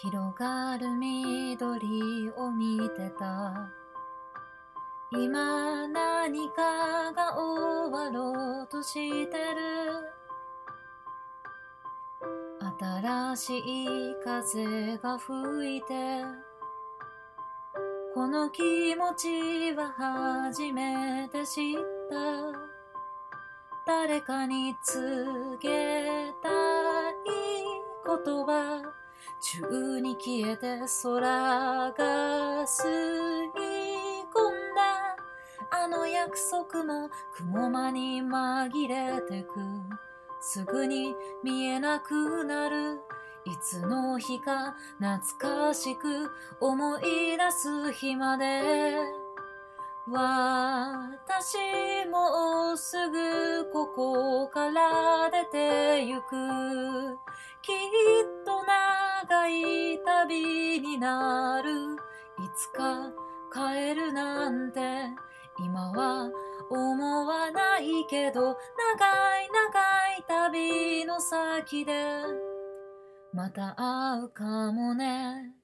広がる緑を見てた。今何かが終わろうとしてる。新しい風が吹いて、この気持ちは初めて知った。誰かに告げたい言葉、宙に消えて空が吸い込んだ。あの約束も雲間に紛れてく。すぐに見えなくなる。いつの日か懐かしく思い出す日まで。私もうすぐここから出てゆく。きっと長い旅になる。いつか帰るなんて今は思わないけど、長い長い旅の先でまた会うかもね。